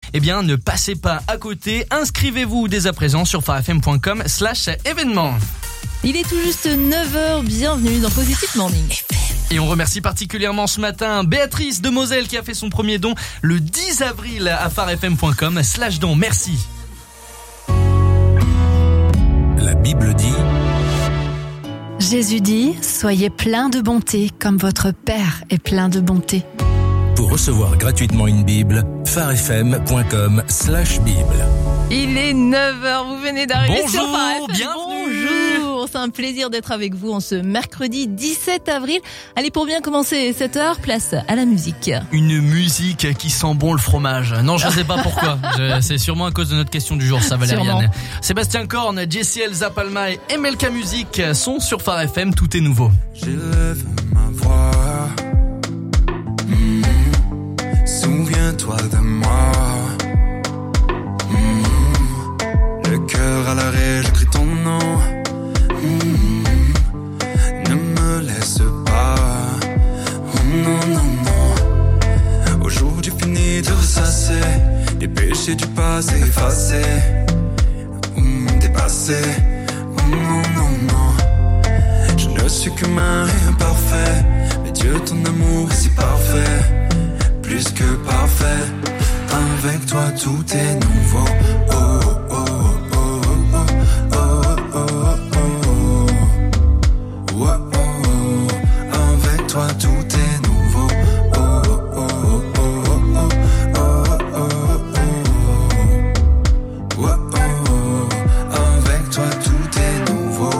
eh bien ne passez pas à côté. Inscrivez-vous dès à présent sur farfm.com/événements. Il est tout juste 9h, bienvenue dans Positive Morning. Et on remercie particulièrement ce matin Béatrice de Moselle qui a fait son premier don le 10 avril à farfm.com/don. Merci. La Bible dit... Jésus dit, soyez pleins de bonté comme votre Père est plein de bonté. Pour recevoir gratuitement une Bible, farfm.com/Bible. Il est 9h, vous venez d'arriver Bonjour, sur Phare FM. bienvenue. Bonjour, c'est un plaisir d'être avec vous en ce mercredi 17 avril. Allez, pour bien commencer cette heure, place à la musique. Une musique qui sent bon le fromage. Non, je sais pas pourquoi. C'est sûrement à cause de notre question du jour, ça Valériane. Sébastien Korn, Jessie Elsa Palma et MLK Music sont sur Phare FM, tout est nouveau. J'élève ma voix. Souviens-toi de moi. Le cœur à l'arrêt, j'écris ton nom. Ne me laisse pas. Oh non, non, non. Aujourd'hui fini de ressasser les péchés du passé effacés. Dépassés. Oh non, non, non. Je ne suis qu'humain et imparfait. Mais Dieu, ton amour est si parfait. Plus que parfait. Avec toi tout est nouveau. Oh, oh, oh, oh, oh, oh, oh, oh, oh, oh, oh. Avec toi tout est nouveau. Oh, oh, oh, oh, oh, oh, oh, oh, oh, oh. Avec toi tout est nouveau.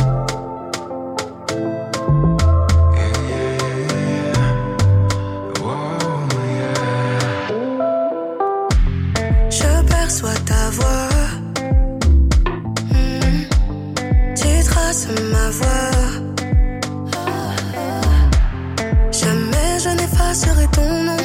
Je perçois ta voix, tu traces ma voix. Jamais je n'effacerai ton nom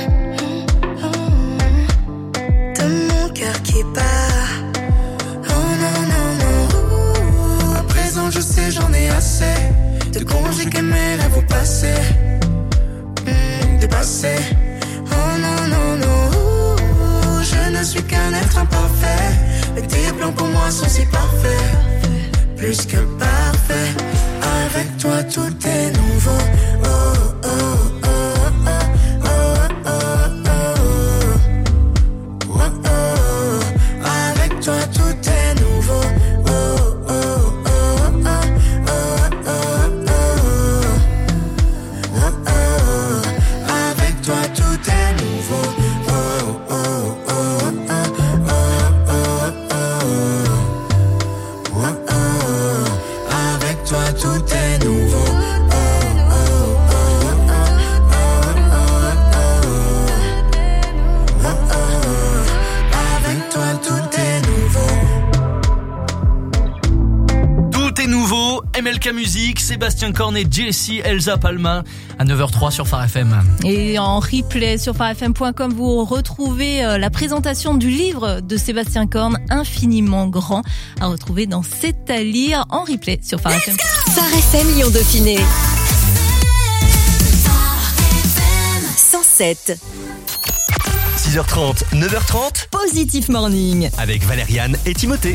de mon cœur qui bat. Oh non, non, non. À présent je sais, j'en ai assez de conjuguer mes rêves au passé, dépassé. Oh non, non, non. Je ne suis qu'un être imparfait, mais tes plans pour moi sont si parfaits, plus que parfaits. Avec toi tout est nouveau. Oh, oh, oh, oh, oh, oh, oh, oh, oh. Avec toi tout est nouveau. Oh, oh, oh, oh, oh, oh, oh, oh, oh. Avec toi tout est nouveau. Oh, oh, oh, oh, oh, oh, oh, oh. Avec toi tout est nouveau. Oh, oh, oh, oh, oh, oh, oh. Avec toi tout est nouveau. Tout est nouveau, MLK Music, Sébastien Korn et Jessie Elsa Palma à 9h03 sur Phare FM. Et en replay sur farfm.com, vous retrouvez la présentation du livre de Sébastien Korn, Infiniment grand, à retrouver dans C'est à lire en replay sur Phare FM. Phare FM Lyon Dauphiné 107. 6h30, 9h30, Positive Morning. avec Valériane et Timothée.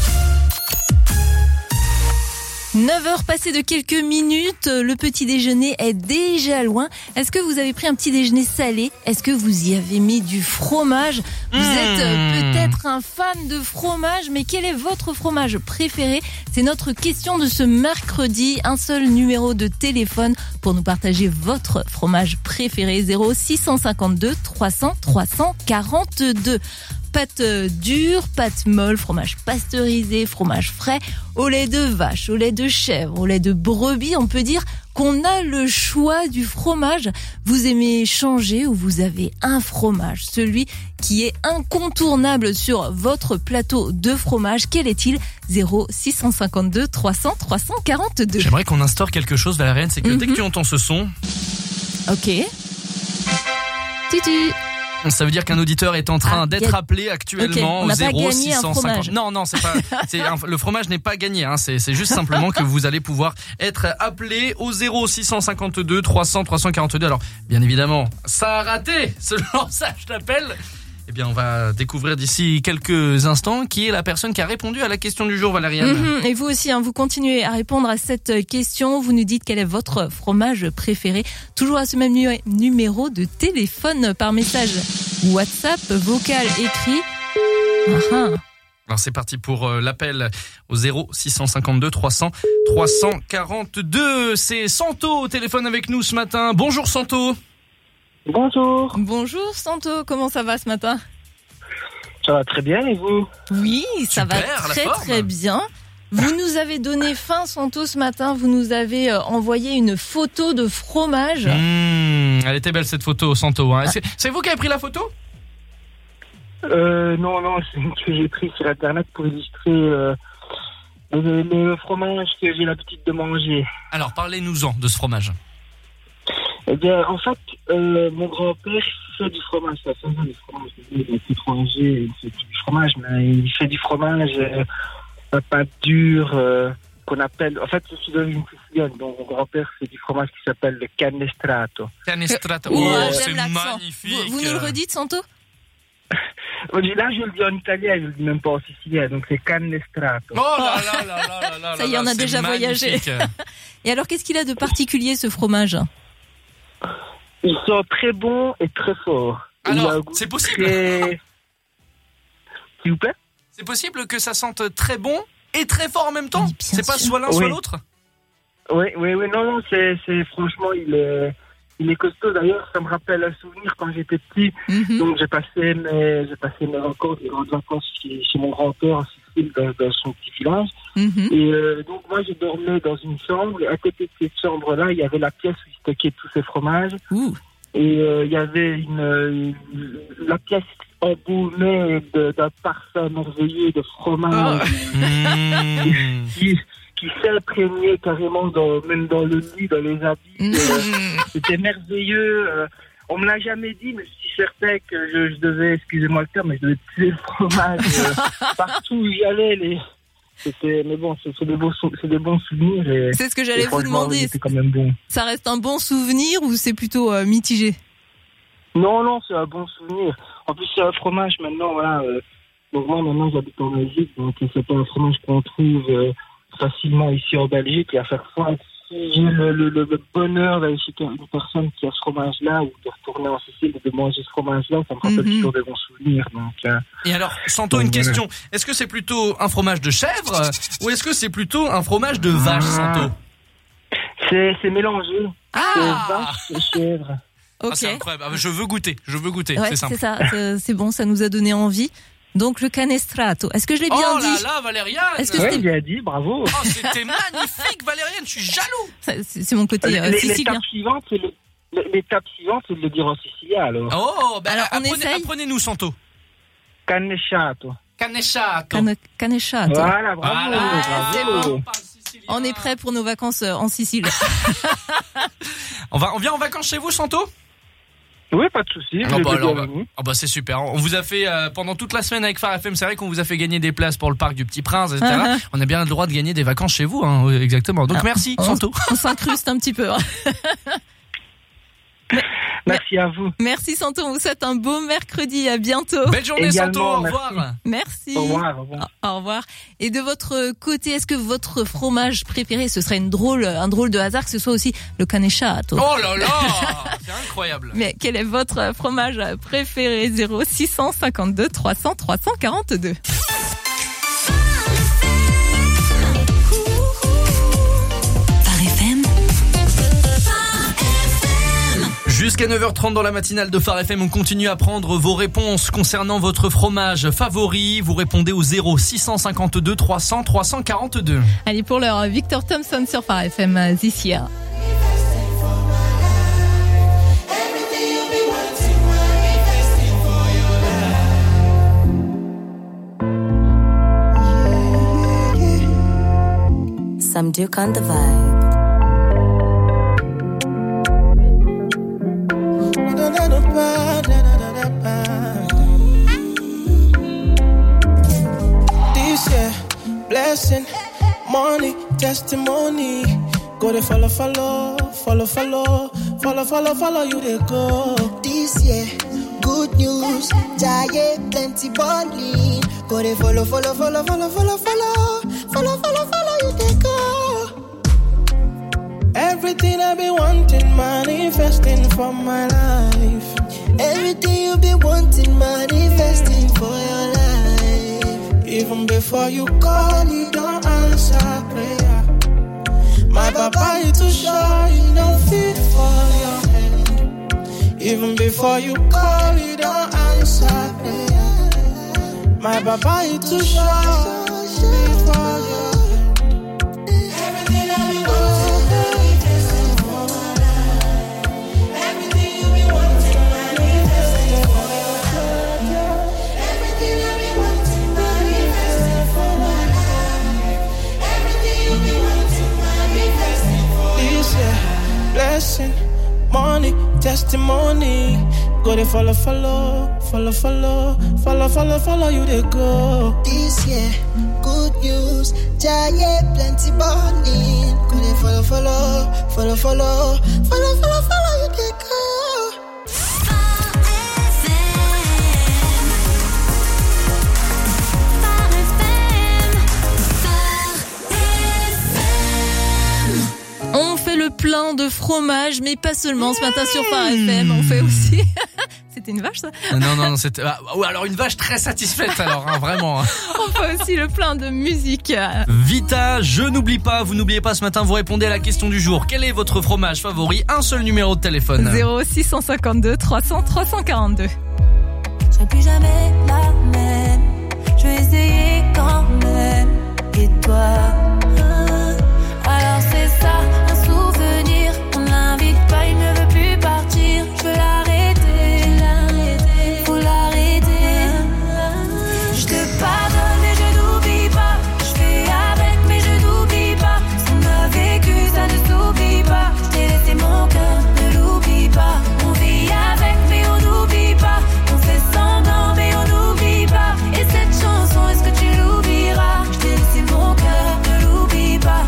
9h passées de quelques minutes, le petit déjeuner est déjà loin. Est-ce que vous avez pris un petit déjeuner salé? Est-ce que vous y avez mis du fromage? Vous êtes peut-être un fan de fromage, mais quel est votre fromage préféré? C'est notre question de ce mercredi. Un seul numéro de téléphone pour nous partager votre fromage préféré. 0652 300 342. Pâte dure, pâte molle, fromage pasteurisé, fromage frais, au lait de vache, au lait de chèvre, au lait de brebis. On peut dire qu'on a le choix du fromage. Vous aimez changer ou vous avez un fromage, celui qui est incontournable sur votre plateau de fromage. Quel est-il? 0652 300 342. J'aimerais qu'on instaure quelque chose, Valériane, c'est que dès que tu entends ce son... Ok. Tutu. Ça veut dire qu'un auditeur est en train d'être appelé actuellement on au n'a pas gagné un 0650. fromage. Non, c'est pas. Le fromage n'est pas gagné. Hein, c'est juste simplement que vous allez pouvoir être appelé au 0652 300 342. Alors, bien évidemment, ça a raté ce lançage d'appel. bien, on va découvrir d'ici quelques instants qui est la personne qui a répondu à la question du jour, Valériane. Et vous aussi, vous continuez à répondre à cette question. Vous nous dites quel est votre fromage préféré. Toujours à ce même numéro de téléphone par message WhatsApp, vocal, écrit. Alors c'est parti pour l'appel au 0652 300 342. C'est Santo au téléphone avec nous ce matin. Bonjour Santo. Bonjour. Bonjour Santo, comment ça va ce matin? Ça va très bien et vous? Oui, ça Super, va très très bien. Vous nous avez donné faim Santo ce matin, vous nous avez envoyé une photo de fromage. Elle était belle cette photo Santo. Hein. C'est vous qui avez pris la photo? Non, c'est une que j'ai pris sur internet pour illustrer le fromage que j'ai l'habitude de manger. Alors parlez-nous-en de ce fromage. Eh bien, en fait, mon grand-père fait du fromage. Ça fait du fromage. Il est étranger, il fait du fromage, mais il fait du fromage à pâte dure qu'on appelle. En fait, je suis d'origine sicilienne, donc mon grand-père fait du fromage qui s'appelle le canestrato. Canestrato. C'est magnifique. Vous nous le redites Santo? Là, je le dis en italien, je le dis même pas en sicilien, donc c'est canestrato. Oh là là là là. Ça y est, on a déjà voyagé. Et alors, qu'est-ce qu'il a de particulier ce fromage? Ils sont très bons et très forts. Alors, c'est possible S'il vous plaît? C'est possible que ça sente très bon et très fort en même temps? C'est pas soit l'un soit l'autre? Oui, non, c'est franchement, il est costaud. D'ailleurs, ça me rappelle un souvenir quand j'étais petit. Donc, j'ai passé mes vacances, les grandes vacances chez mon grand-père en Sicile, dans son petit village. Et donc, moi, je dormais dans une chambre. Et à côté de cette chambre-là, il y avait la pièce où il stockait tous ces fromages. Et il y avait la pièce embaumée d'un parfum merveilleux de fromage qui s'imprégnaient carrément même dans le lit, dans les habits. C'était merveilleux. On me l'a jamais dit, mais je suis certain que je devais, excusez-moi le terme, mais je devais tuer le fromage partout où j'allais. Mais bon, c'est des bons souvenirs. Et, c'est ce que j'allais vous demander. C'est quand même bon. Ça reste un bon souvenir ou c'est plutôt mitigé? Non, c'est un bon souvenir. En plus, c'est un fromage maintenant, voilà. Donc moi, maintenant, j'habite en Belgique, donc c'est pas un fromage qu'on trouve facilement ici en Belgique. Et à chaque fois, si j'ai le bonheur d'aller chez une personne qui a ce fromage-là ou de retourner en Sicile et de manger ce fromage-là, ça me rappelle toujours des bons souvenirs. Donc, et alors, Santo, une question. Est-ce que c'est plutôt un fromage de chèvre ou est-ce que c'est plutôt un fromage de vache, Santo? C'est mélangé. C'est vache et chèvre. Ok. C'est incroyable. Je veux goûter. Ouais, c'est simple. C'est ça. C'est bon, ça nous a donné envie. Donc le canestrato. Est-ce que je l'ai bien dit? Oh là là, Valériane. Est-ce que c'était bien dit, bravo. Oh, c'était magnifique, Valériane. Je suis jaloux. C'est mon côté sicilien. L'étape suivante, c'est de le dire en sicilien alors. Oh, alors apprenez-nous, Santo. Canesciato. Canesciato. Voilà, bravo. C'est bon. On est prêt pour nos vacances en Sicile. On vient en vacances chez vous, Santo? Oui, pas de souci. C'est super. On vous a fait pendant toute la semaine avec Phare FM, c'est vrai qu'on vous a fait gagner des places pour le parc du Petit Prince, etc. On a bien le droit de gagner des vacances chez vous, hein, exactement. Donc merci, Santo. On s'incruste un petit peu. Merci à vous. Merci Santo, on vous souhaite un beau mercredi, à bientôt. Belle journée Santo, au revoir. Merci. Au revoir. Au revoir. Et de votre côté, est-ce que votre fromage préféré, ce serait un drôle de hasard que ce soit aussi le canesciato? Oh là là, c'est incroyable. Mais quel est votre fromage préféré? 0652 300 342. Jusqu'à 9h30 dans la matinale de Phare FM, on continue à prendre vos réponses concernant votre fromage favori. Vous répondez au 0652 300 342. Allez, pour l'heure, Victor Thompson sur Phare FM, This Year. Some Duke on the vibe. This year, blessing, money, testimony. Go to follow you they go. This year, good good news. Jaye, plenty bonding. Go they follow, you take go. Everything I've been wanting, manifesting for my life. Everything you've been wanting, manifesting for your life. Even before you call, you don't answer prayer. My papa is too shy, you don't fit for your hand. Even before you call, you don't answer prayer. My papa is too shy for your hand. Everything I've been wanting, manifesting for my life. Everything you've been wanting, manifesting for your life. Everything I've been wanting, manifesting for my life. Everything you've been wanting, manifesting for your life. This year, blessing, money, testimony. Go they follow, you they go. This year, good news, giant plenty burning. Go they follow, you they go. On fait le plein de fromage, mais pas seulement ce matin sur Phare FM, on fait aussi... C'était une vache ça ? Non, c'était... alors une vache très satisfaite alors, hein, vraiment. On fait aussi le plein de musique. Vita, je n'oublie pas, vous n'oubliez pas ce matin, vous répondez à la question du jour. Quel est votre fromage favori ? Un seul numéro de téléphone. 0652 300 342. Je serai plus jamais la même. Je vais essayer quand même. Et toi ? Alors c'est ça, un souvenir. On l'invite pas, il ne veut plus partir. Je veux l'arrêter, faut l'arrêter. Je te pardonne mais je n'oublie pas. Je fais avec mais je n'oublie pas. Ce qu'on a vécu ça ne s'oublie pas. Je t'ai laissé mon cœur, ne l'oublie pas. On vit avec mais on n'oublie pas. On fait semblant mais on n'oublie pas. Et cette chanson, est-ce que tu l'oublieras? Je t'ai laissé mon cœur, ne l'oublie pas.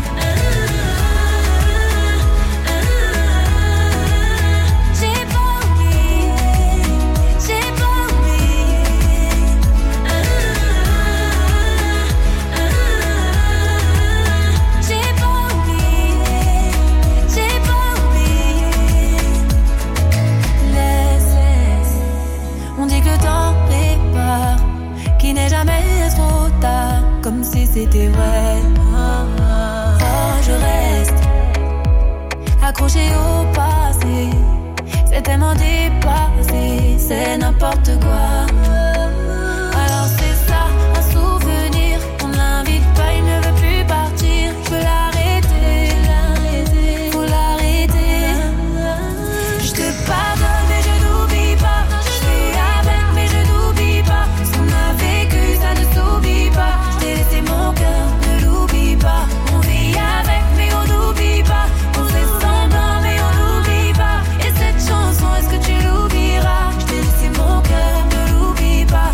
Comme si c'était vrai. Je reste accroché au passé. C'est tellement dépassé. C'est n'importe quoi. Alors c'est ça, un souvenir. On l'invite pas, il ne veut plus partir. Je veux l'arrêter, faut l'arrêter. Je te pardonne mais je n'oublie pas. Je fais avec mais je n'oublie pas. Ce qu'on a vécu ça ne s'oublie pas. C'est mon cœur, ne l'oublie pas. On vit avec mais on n'oublie pas. On fait semblant mais on n'oublie pas. Et cette chanson, est-ce que tu l'oublieras? Je t'ai laissé mon cœur, ne l'oublie pas.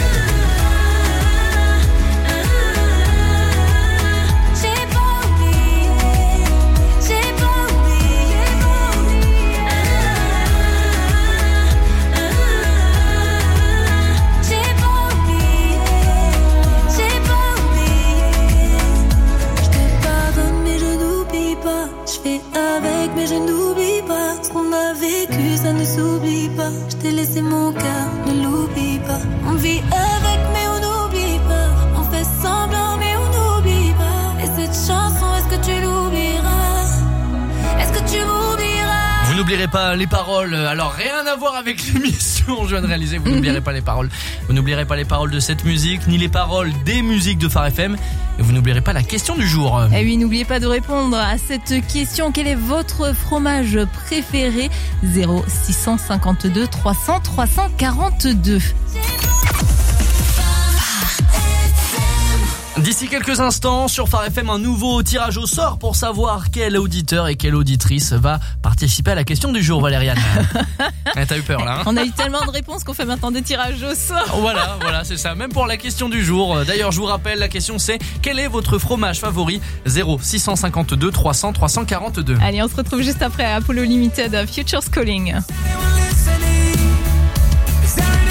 J'ai pas oublié, j'ai pas oublié. J'ai pas oublié, j'ai pas je fais avec mais je n'oublie pas. Ce qu'on a vécu ça ne s'oublie pas. Je t'ai laissé mon cœur, ne l'oublie pas. On vit avec mais on n'oublie pas. On fait semblant mais on n'oublie pas. Et cette chanson, est-ce que tu l'oublieras? Est-ce que tu m'oublieras? Vous n'oublierez pas les paroles. Alors rien à voir avec l'émission, je viens de réaliser. Vous n'oublierez pas les paroles. Vous n'oublierez pas les paroles de cette musique, ni les paroles des musiques de Phare FM. Et vous n'oublierez pas la question du jour. Et oui, n'oubliez pas de répondre à cette question. Quel est votre fromage préféré? 0652 300 342. D'ici quelques instants, sur Phare FM, un nouveau tirage au sort pour savoir quel auditeur et quelle auditrice va participer à la question du jour, Valériane. T'as eu peur là, hein? On a eu tellement de réponses qu'on fait maintenant des tirages au sort. Voilà, c'est ça. Même pour la question du jour. D'ailleurs, je vous rappelle, la question c'est: quel est votre fromage favori? 0652 300 342. Allez, on se retrouve juste après Apollo Limited, Futures Calling. Is there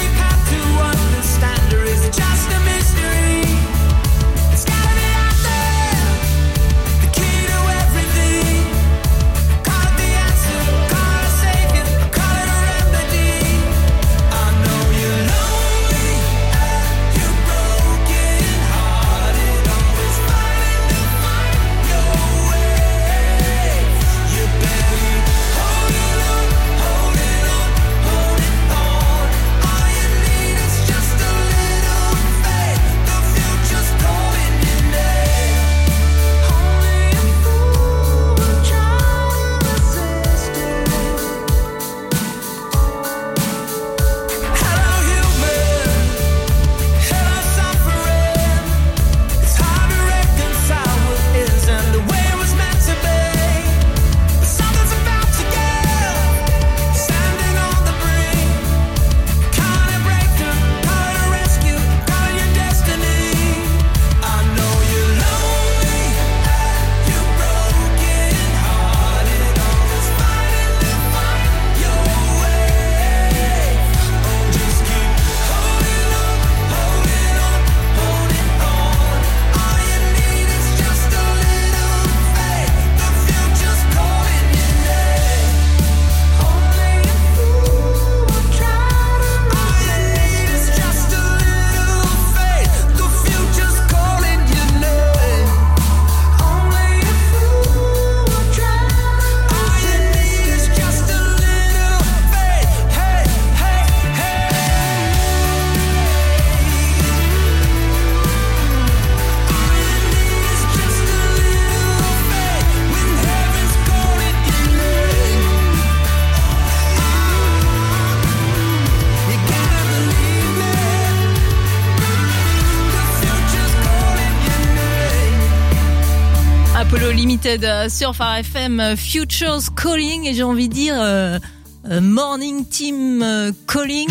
Apollo Limited sur Phare FM, Futures Calling, et j'ai envie de dire Morning Team Calling.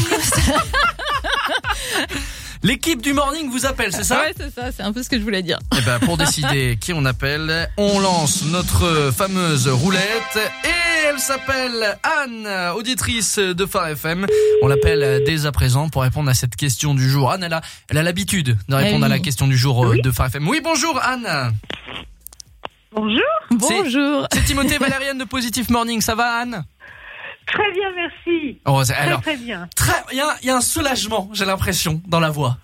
L'équipe du morning vous appelle, c'est ça? Ouais, c'est ça, c'est un peu ce que je voulais dire. Et ben, pour décider qui on appelle, on lance notre fameuse roulette et elle s'appelle Anne, auditrice de Phare FM. On l'appelle dès à présent pour répondre à cette question du jour. Anne, elle a l'habitude de répondre à la question du jour de Phare FM. Oui, bonjour Anne. Bonjour. Bonjour. C'est Timothée Valériane de Positive Morning, ça va Anne? Très bien, merci. Oh, alors, très bien. Il y a un soulagement, j'ai l'impression, dans la voix.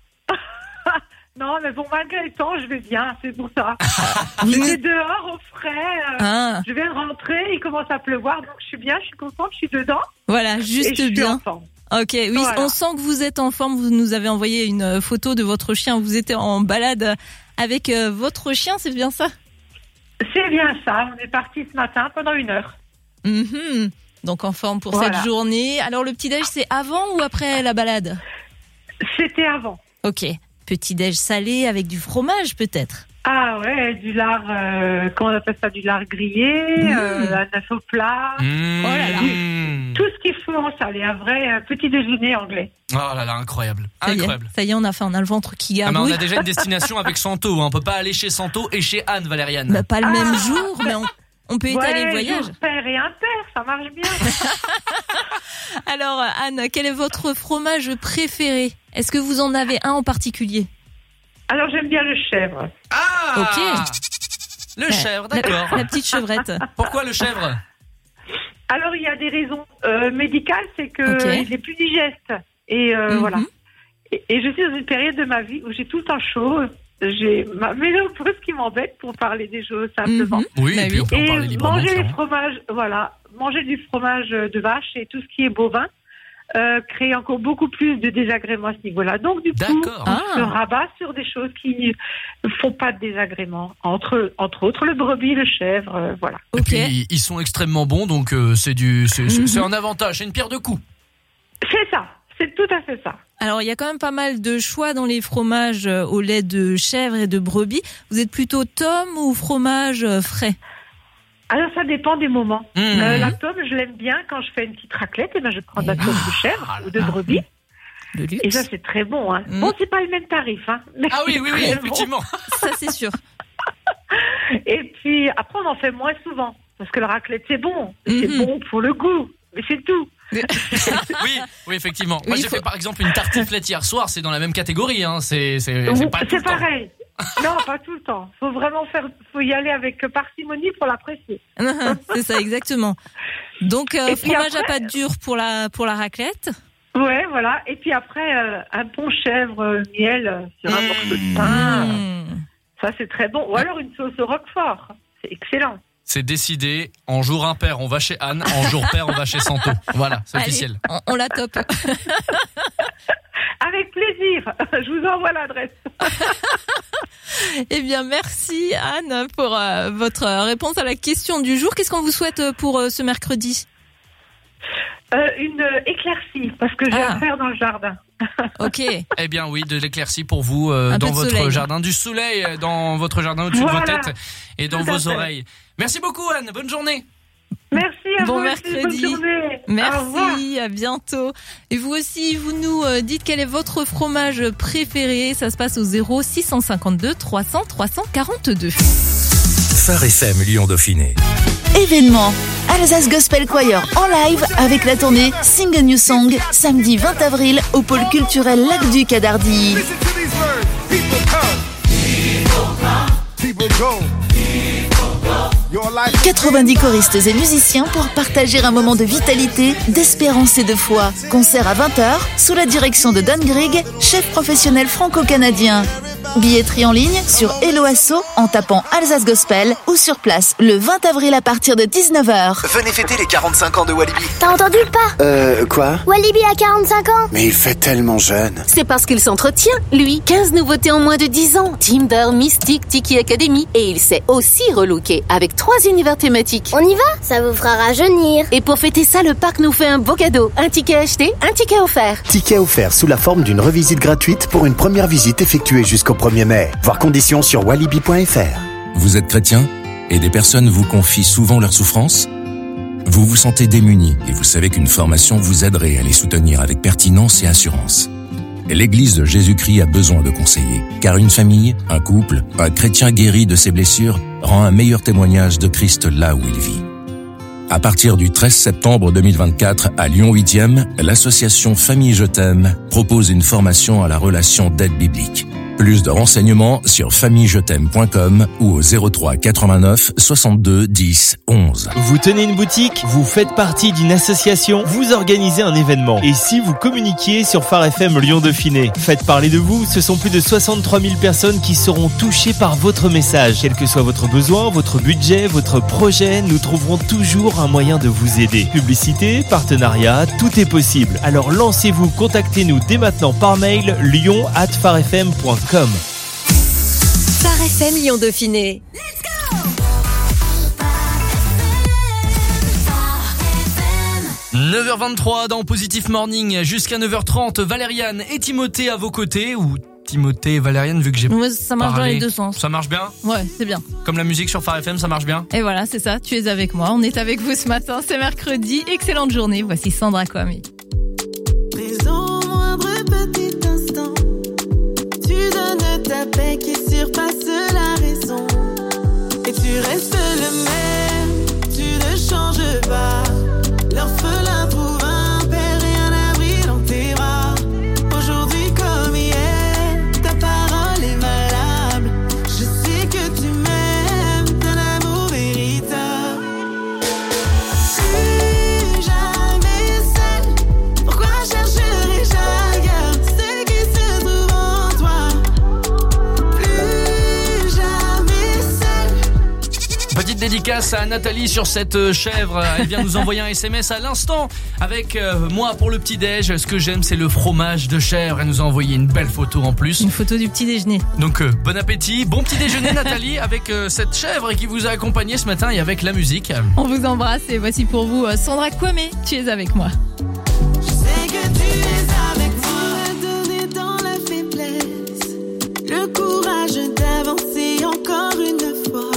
Non, mais bon, malgré le temps, je vais bien, c'est pour ça. J'étais dehors, au frais, je viens de rentrer, il commence à pleuvoir, donc je suis bien, je suis contente, je suis dedans. Voilà, juste bien. Ok, oui, voilà. On sent que vous êtes en forme, vous nous avez envoyé une photo de votre chien, vous étiez en balade avec votre chien, c'est bien ça? C'est bien ça, on est parti ce matin pendant 1 heure. Donc en forme pour cette journée. Alors le petit-déj, c'est avant ou après la balade? C'était avant. Ok. Petit-déj salé avec du fromage peut-être? Ah ouais, du lard, comment on appelle ça, du lard grillé, un œuf au plat. Oh là là. Tout ce qu'il faut en salé, un vrai petit déjeuner anglais. Oh là là, incroyable. Ça y est, on a le ventre qui garde. Mais on a déjà une destination avec Santo, on peut pas aller chez Santo et chez Anne, Valériane. Bah, pas le même jour, mais on peut étaler le voyage. Père et impair, ça marche bien. Alors Anne, quel est votre fromage préféré? Est-ce que vous en avez un en particulier? Alors j'aime bien le chèvre. Ah, ok. Le chèvre, d'accord. La petite chevrette. Pourquoi le chèvre? Alors il y a des raisons médicales, c'est que il est plus digeste. Et voilà. Et je suis dans une période de ma vie où j'ai tout le temps chaud. J'ai ma ménopause qui m'embête, pour parler des choses simplement. Oui, et puis on peut en parler librement. Manger les fromages, manger du fromage de vache et tout ce qui est bovin crée encore beaucoup plus de désagréments à ce niveau-là. Donc du coup, on se rabat sur des choses qui ne font pas de désagréments. Entre autres, le brebis, le chèvre, voilà. Et puis ils sont extrêmement bons, donc c'est un avantage, c'est une pierre deux coups. C'est ça. C'est tout à fait ça. Alors, il y a quand même pas mal de choix dans les fromages au lait de chèvre et de brebis. Vous êtes plutôt tome ou fromage frais? Alors, ça dépend des moments. La tome, je l'aime bien quand je fais une petite raclette. Et ben, je prends de la tome de chèvre ou de brebis. Le luxe. Et ça, c'est très bon. Hein. Bon, c'est pas le même tarif. Hein, mais oui, effectivement. Ça, c'est sûr. Et puis, après, on en fait moins souvent. Parce que la raclette, c'est bon. C'est bon pour le goût. Mais c'est tout. oui, effectivement. Moi, j'ai fait par exemple une tartiflette hier soir, c'est dans la même catégorie, hein. C'est pas tout le pareil. Non, pas tout le temps. Faut y aller avec parcimonie pour l'apprécier. C'est ça, exactement. Donc, fromage à pâte dure pour la raclette. Ouais, voilà. Et puis après, un bon chèvre miel sur un morceau de pain. Ça, c'est très bon. Ou alors une sauce au roquefort. C'est excellent. C'est décidé, en jour impair, on va chez Anne, en jour pair, on va chez Santo. Voilà, c'est officiel. On la top. Avec plaisir, je vous envoie l'adresse. Eh bien, merci Anne pour votre réponse à la question du jour. Qu'est-ce qu'on vous souhaite pour ce mercredi? Une éclaircie, parce que j'ai à faire dans le jardin. Ok. Eh bien oui, de l'éclaircie pour vous dans votre jardin, du soleil dans votre jardin au-dessus de vos têtes et dans vos oreilles. Merci beaucoup Anne, bonne journée. Merci à vous. Bon mercredi. Bonne journée. Merci, à bientôt. Et vous aussi, vous nous dites quel est votre fromage préféré. Ça se passe au 0652 300 342. Phare FM Lyon-Dauphiné. Événement. Alsace Gospel Choir en live avec la tournée Sing a New Song, samedi 20 avril au pôle culturel Lac-Duc à Dardilly. 90 choristes et musiciens pour partager un moment de vitalité, d'espérance et de foi. Concert à 20h sous la direction de Dan Grigg, chef professionnel franco-canadien. Billetterie en ligne sur Hello Asso en tapant Alsace Gospel ou sur place le 20 avril à partir de 19h. Venez fêter les 45 ans de Walibi. T'as entendu pas? Quoi? Walibi a 45 ans. Mais il fait tellement jeune. C'est parce qu'il s'entretient, lui. 15 nouveautés en moins de 10 ans. Timber, Mystique, Tiki Academy. Et il s'est aussi relooké avec 3 univers thématiques. On y va? Ça vous fera rajeunir. Et pour fêter ça, le parc nous fait un beau cadeau. Un ticket acheté, un ticket offert. Ticket offert sous la forme d'une revisite gratuite pour une première visite effectuée jusqu'au 1er mai. Voir conditions sur walibi.fr. Vous êtes chrétien et des personnes vous confient souvent leurs souffrances? Vous vous sentez démuni et vous savez qu'une formation vous aiderait à les soutenir avec pertinence et assurance. L'Église de Jésus-Christ a besoin de conseillers, car une famille, un couple, un chrétien guéri de ses blessures rend un meilleur témoignage de Christ là où il vit. À partir du 13 septembre 2024 à Lyon 8e, l'association Famille Je t'aime propose une formation à la relation d'aide biblique. Plus de renseignements sur famillejet'aime.com ou au 03 89 62 10 11. Vous tenez une boutique, vous faites partie d'une association, vous organisez un événement. Et si vous communiquiez sur Phare FM Lyon Dauphiné, faites parler de vous, ce sont plus de 63 000 personnes qui seront touchées par votre message. Quel que soit votre besoin, votre budget, votre projet, nous trouverons toujours un moyen de vous aider. Publicité, partenariat, tout est possible. Alors lancez-vous, contactez-nous dès maintenant par mail lyon@pharefm.com. Phare FM Lyon Dauphiné. 9h23 dans Positif Morning jusqu'à 9h30. Valériane et Timothée à vos côtés, ou Timothée et Valériane, vu que j'ai ça marche dans les deux sens. Ça marche bien? Ouais, c'est bien. Comme la musique sur Phare FM, ça marche bien? Et voilà, c'est ça, tu es avec moi. On est avec vous ce matin, c'est mercredi. Excellente journée, voici Sandra Kwame. Ta paix qui surpasse la raison. Et tu restes le même, tu ne changes pas. L'orphelin trouve un père et un abri dans tes bras. Aujourd'hui comme hier, ta parole est valable. Je sais que tu m'aimes d'un amour véritable. Plus jamais seul, pourquoi chercherais-je ailleurs ce qui se trouve en toi? Petite dédicace à Nathalie sur cette chèvre. Elle vient nous envoyer un SMS à l'instant avec moi pour le petit-déj. Ce que j'aime, c'est le fromage de chèvre. Elle nous a envoyé une belle photo en plus. Une photo du petit-déjeuner. Donc bon appétit, bon petit-déjeuner Nathalie avec cette chèvre qui vous a accompagné ce matin et avec la musique. On vous embrasse et voici pour vous Sandra Kwame, tu es avec moi. Je sais que tu es avec moi, donner dans la faiblesse le courage d'avancer encore une fois.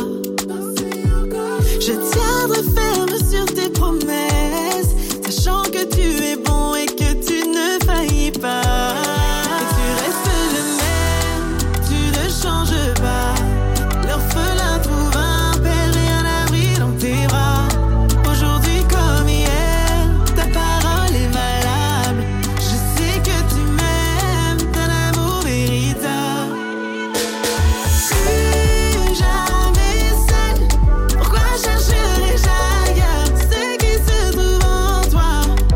Je tiendrai ferme sur tes promesses, sachant que tu es bon et que tu ne faillis pas. Et tu restes le même, tu ne changes pas. L'orphelin trouve un père et un abri dans tes bras. Aujourd'hui comme hier, ta parole est valable. Je sais que tu m'aimes d'un amour véritable. Plus jamais seul, pourquoi chercherais-je ailleurs ce qui se trouve en toi?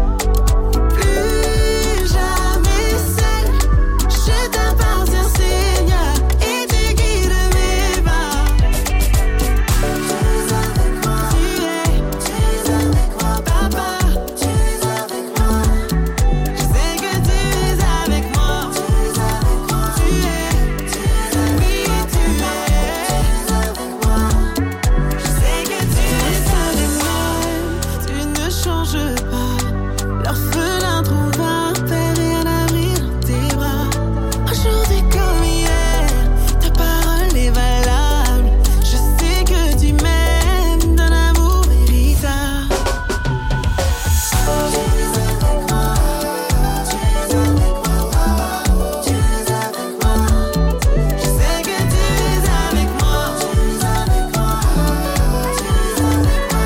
Plus jamais seul, je t'appartiens Seigneur et tu guides mes pas. Tu es avec moi, tu es avec moi papa, tu es avec moi. Je sais que tu es avec moi, tu es avec moi, tu es oui tu es avec moi. Je sais que tu es avec moi, tu ne changes pas. L'orphelin trouve un père et un abri dans tes bras. Aujourd'hui comme hier, ta parole est valable. Je sais que tu m'aimes d'un amour véritable. Tu es avec moi, tu es avec moi, tu es avec moi. Je sais que tu es avec moi, tu es avec moi, tu es avec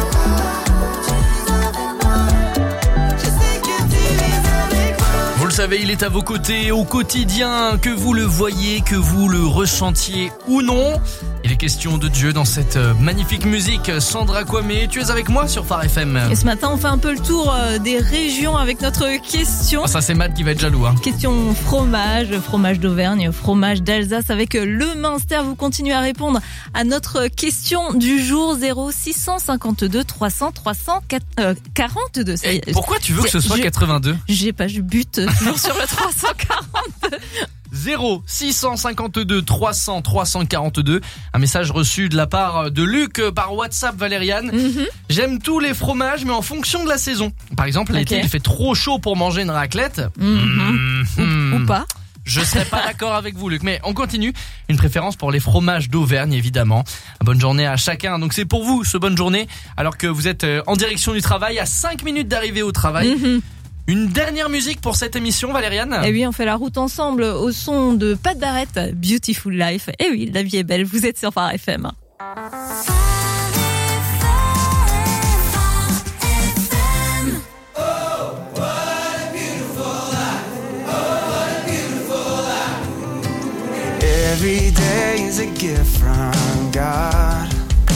moi, je sais que tu es avec moi. Vous le savez, il est à vos côtés au quotidien, que vous le voyez, que vous le ressentiez ou non. Il est question de Dieu dans cette magnifique musique. Sandra Kwame, tu es avec moi sur Phare FM. Et ce matin, on fait un peu le tour des régions avec notre question. Ah, ça c'est Matt qui va être jaloux. Hein. Question fromage d'Auvergne, fromage d'Alsace avec le Munster. Vous continuez à répondre à notre question du jour 0652 300 342. Pourquoi tu veux que ce soit 82? Je bute toujours sur le 342. 0652 300 342. Un message reçu de la part de Luc par WhatsApp, Valériane. J'aime tous les fromages, mais en fonction de la saison. Par exemple, l'été, il fait trop chaud pour manger une raclette. Ou pas. Je serais pas d'accord avec vous, Luc, mais on continue. une préférence pour les fromages d'Auvergne évidemment. Bonne journée à chacun. Donc c'est pour vous ce bonne journée alors que vous êtes en direction du travail, à 5 minutes d'arriver au travail. Une dernière musique pour cette émission, Valériane. Eh oui, on fait la route ensemble au son de Pat Barrett, Beautiful Life. Eh oui, la vie est belle, vous êtes sur Phare FM. Every day is a gift from God.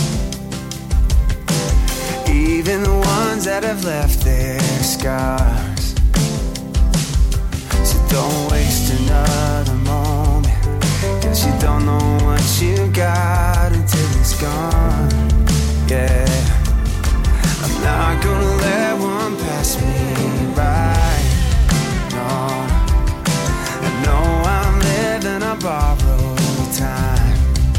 Even the ones that have left their scars. So don't waste another moment, 'cause you don't know what you got until it's gone. Yeah, I'm not gonna let one pass me by. No, I know I'm living a borrowed time.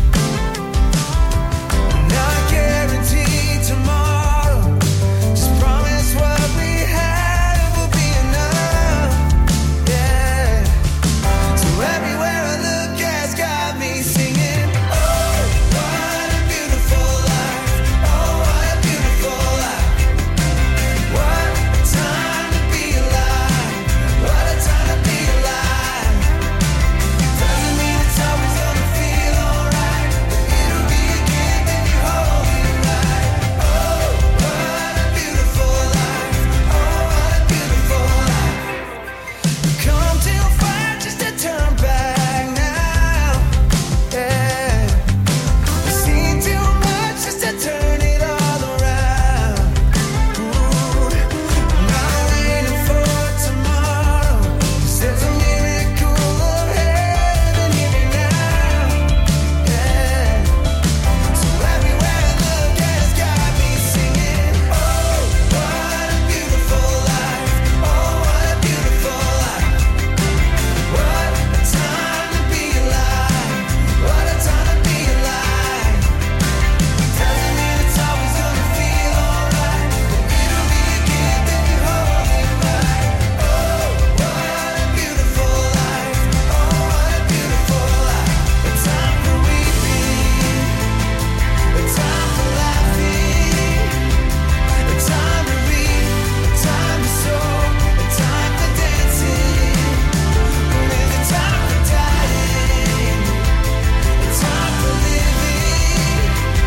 Not guaranteed tomorrow. Just promise what we have will be enough. Yeah. So everywhere I look has got me singing. Oh, what a beautiful life. Oh, what a beautiful life. What a time to be alive. What a time to be alive. Doesn't mean it's always gonna feel alright, but it'll be a gift and you hold it right. Oh, what a beautiful life. Oh, what a beautiful life. Come too far just to turn back now. Yeah. We've seen too much just to turn it all around. Ooh. I'm not waiting for tomorrow, 'cause there's a miracle of heaven here now. Yeah. So everywhere I look has got me singing. Oh, what a beautiful life. Oh, what a beautiful life. What a time to be alive. What a time to be alive. Doesn't mean it's always gonna feel alright, but it'll be a gift and you hold it right. Oh, what a beautiful life. Oh, what a beautiful life. A time for weeping, a time for laughing, a time to read, a time to sow, a time for dancing. There's a time for dying, a time for living.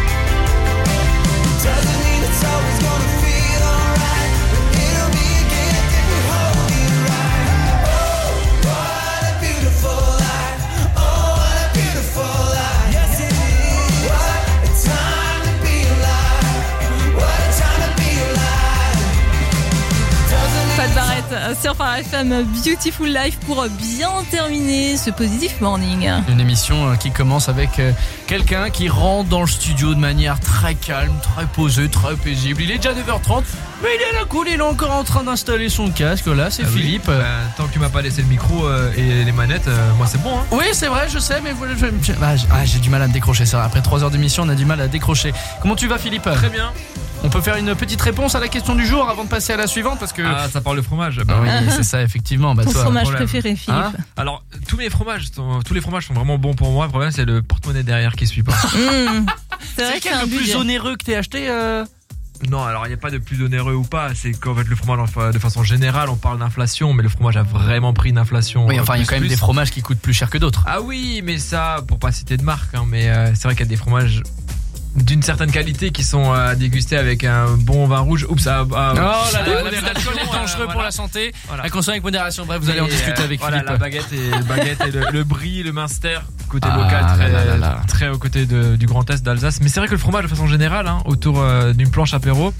Doesn't mean it's always gonna feel alright, but it'll be a gift if you hold it right. Oh, what a beautiful life. Oh, what a beautiful life. Yes, it is. What a time to be alive. What a time to be alive. Doesn't mean Pat Barrett sur Phare FM, Beautiful Life pour bien terminer ce Positive Morning. Une émission qui commence avec quelqu'un qui rentre dans le studio de manière très calme, très posée, très paisible. Il est déjà 9h30, mais il est à la cool, il est encore en train d'installer son casque. Là, c'est Philippe. Oui. Tant que tu m'as pas laissé le micro et les manettes, moi c'est bon. Hein. Oui, c'est vrai, je sais, mais j'ai du mal à me décrocher. Ça. Après 3 heures d'émission, on a du mal à décrocher. Comment tu vas, Philippe ? Très bien. On peut faire une petite réponse à la question du jour avant de passer à la suivante parce que... Ah, ça parle de fromage. Bah oui, c'est ça, effectivement. Ton toi, fromage préféré, Philippe Alors, tous les fromages sont vraiment bons pour moi. Le problème, c'est le porte-monnaie derrière qui suit pas. C'est vrai quel le plus onéreux que t'aies acheté Non, alors il n'y a pas de plus onéreux ou pas. C'est qu'en fait, le fromage, de façon générale, on parle d'inflation, mais le fromage a vraiment pris une inflation. Oui, enfin, il y a quand même des fromages qui coûtent plus cher que d'autres. Ah oui, mais ça, pour pas citer de marque, hein, mais c'est vrai qu'il y a des fromages d'une certaine qualité qui sont dégustés avec un bon vin rouge. Oups, l'abus d'alcool est dangereux pour la santé. Voilà. À consommer avec modération. Bref, vous allez en discuter avec Philippe. La baguette et le brie, le Munster, côté local, très aux côtés du Grand Est d'Alsace. Mais c'est vrai que le fromage, de façon générale, hein, autour d'une planche apéro.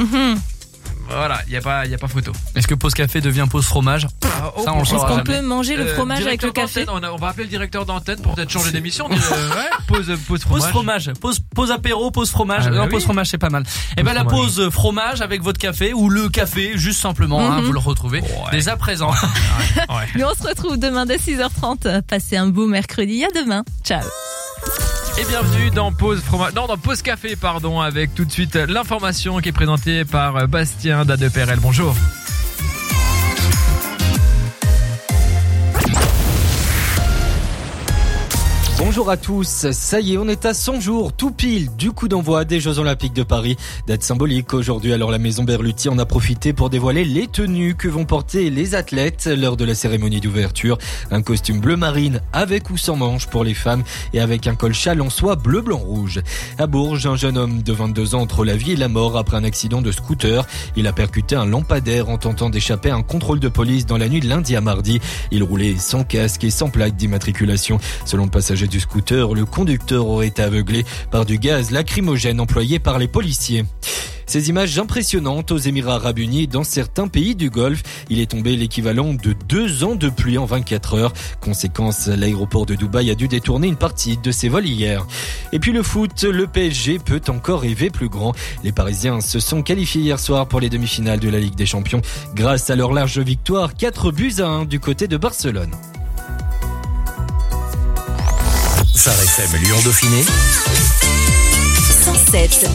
Voilà, il y a pas photo. Est-ce que pause café devient pause fromage? Ça, on le saura jamais. Est-ce qu'on peut manger le fromage avec le café? On va appeler le directeur d'antenne pour peut-être changer d'émission. Pause fromage. Pause apéro, pause fromage. Pause fromage, c'est pas mal. Et ben la pause fromage avec votre café ou le café, juste simplement. Vous le retrouvez dès à présent. Mais on se retrouve demain dès 6h30. Passez un beau mercredi. À demain. Ciao. Et bienvenue dans Pause Café, avec tout de suite l'information qui est présentée par Bastien d'Adeperel. Bonjour. Bonjour à tous, ça y est, on est à 100 jours, tout pile, du coup d'envoi des Jeux Olympiques de Paris. Date symbolique aujourd'hui, alors la Maison Berluti en a profité pour dévoiler les tenues que vont porter les athlètes lors de la cérémonie d'ouverture. Un costume bleu marine avec ou sans manches pour les femmes et avec un col châle en soie bleu, blanc, rouge. À Bourges, un jeune homme de 22 ans entre la vie et la mort après un accident de scooter. Il a percuté un lampadaire en tentant d'échapper à un contrôle de police dans la nuit de lundi à mardi. Il roulait sans casque et sans plaque d'immatriculation. Selon le passager du scooter, le conducteur aurait été aveuglé par du gaz lacrymogène employé par les policiers. Ces images impressionnantes aux Émirats Arabes Unis et dans certains pays du Golfe. Il est tombé l'équivalent de 2 ans de pluie en 24 heures. Conséquence, l'aéroport de Dubaï a dû détourner une partie de ses vols hier. Et puis le foot, le PSG peut encore rêver plus grand. Les Parisiens se sont qualifiés hier soir pour les demi-finales de la Ligue des Champions grâce à leur large victoire 4-1 du côté de Barcelone. Phare FM Lyon Dauphiné 107.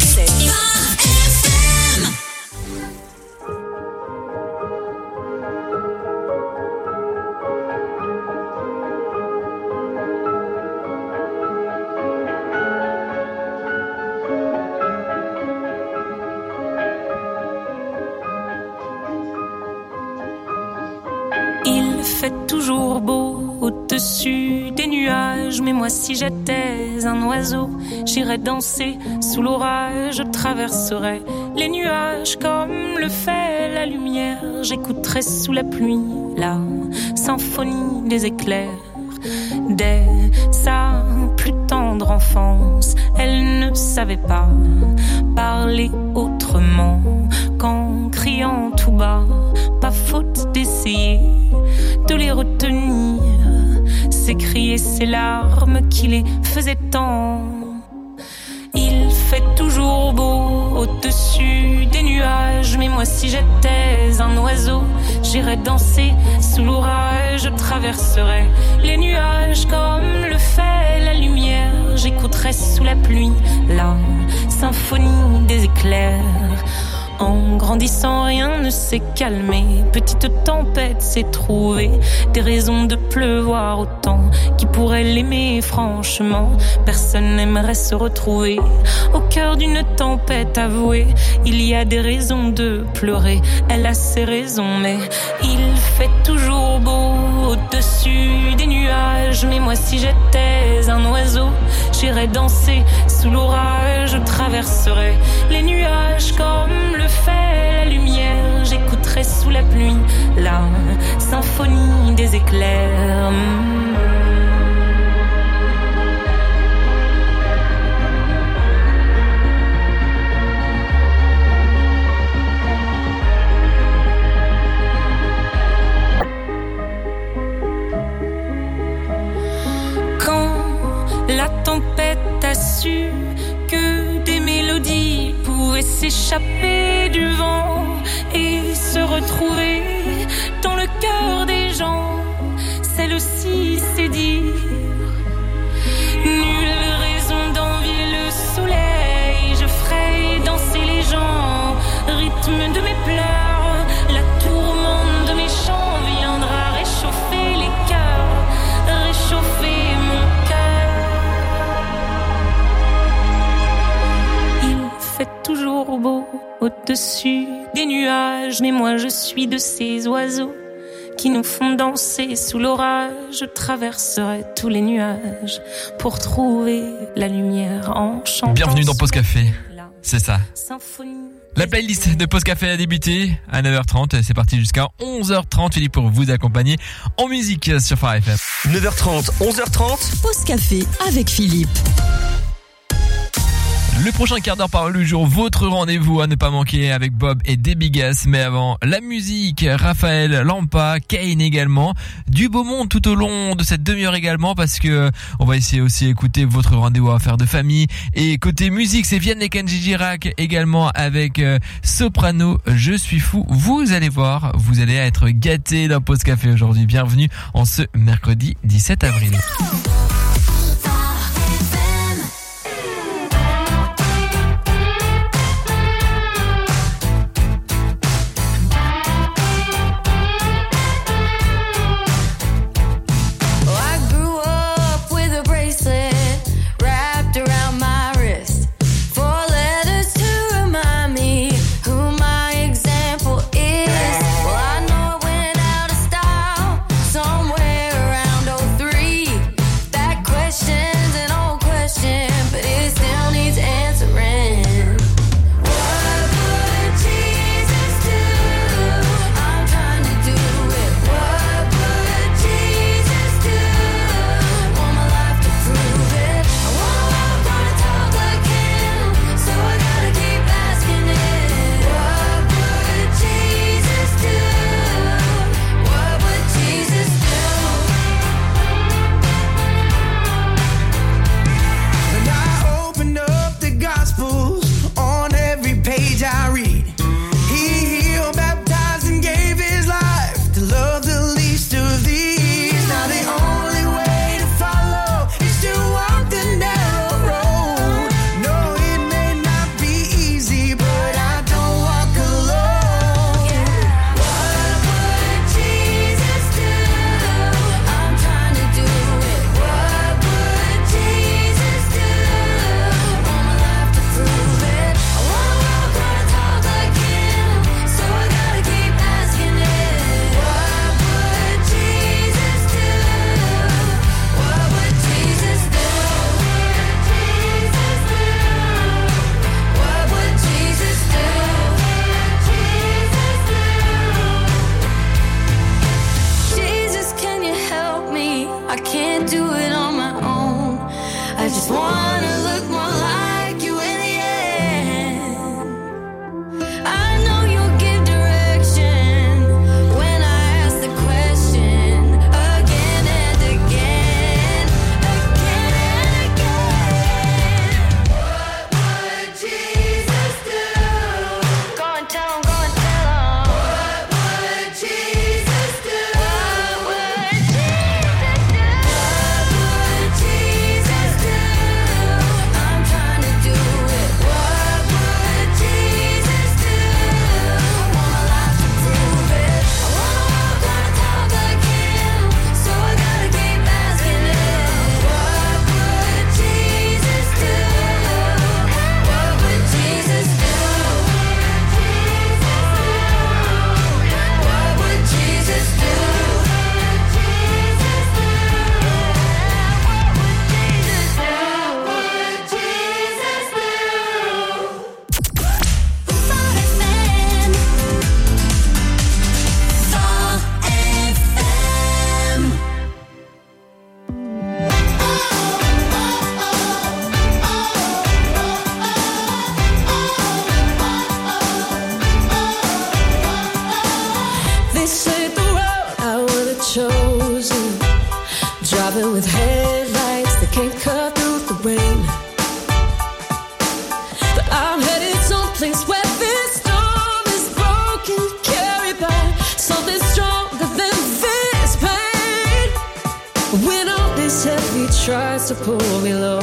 Il fait toujours beau au-dessus des nuages, mais moi si j'étais un oiseau, j'irais danser sous l'orage, je traverserais les nuages comme le fait la lumière, j'écouterais sous la pluie la symphonie des éclairs. Dès sa plus tendre enfance, elle ne savait pas parler autrement qu'en criant tout bas. Pas faute d'essayer de les retenir, s'écrier ces larmes qui les faisaient tant. Il fait toujours beau au-dessus des nuages, mais moi si j'étais un oiseau, j'irais danser sous l'orage, je traverserais les nuages comme le fait la lumière, j'écouterais sous la pluie la symphonie des éclairs. En grandissant, rien ne s'est calmé. Petite tempête s'est trouvée. Des raisons de pleuvoir autant. Qui pourrait l'aimer franchement? Personne n'aimerait se retrouver au cœur d'une tempête avouée. Il y a des raisons de pleurer. Elle a ses raisons, mais il fait toujours beau au-dessus des nuages. Mais moi, si j'étais un oiseau, j'irais danser sous l'orage. Je traverserais les nuages comme le fait la lumière, j'écouterai sous la pluie la symphonie des éclairs. Quand la tempête a su que des mélodies pouvaient s'échapper du vent et se retrouver dans le cœur des gens, celle-ci c'est dire nulle raison d'envier le soleil. Je ferai danser les gens, rythme de mes pleurs, la tourmente de mes chants viendra réchauffer les cœurs, réchauffer mon cœur. Il fait toujours beau au-dessus des nuages, mais moi je suis de ces oiseaux qui nous font danser sous l'orage. Je traverserai tous les nuages pour trouver la lumière en chantant. Bienvenue dans Pause Café, c'est ça. La playlist de Pause Café a débuté à 9h30, c'est parti jusqu'à 11h30, Philippe pour vous accompagner en musique sur Phare FM. 9h30, 11h30. Pause Café avec Philippe. Le prochain quart d'heure parole du jour, votre rendez-vous à ne pas manquer avec Bob et Debbie Gas. Mais avant, la musique, Raphaël, Lampa, Kane également. Du beau monde tout au long de cette demi-heure également parce que on va essayer aussi d'écouter votre rendez-vous à faire de famille. Et côté musique, c'est Vianney et Kenji Girac également avec Soprano, Je suis fou. Vous allez voir, vous allez être gâtés dans Pause Café aujourd'hui. Bienvenue en ce mercredi 17 avril. tries to pull me low.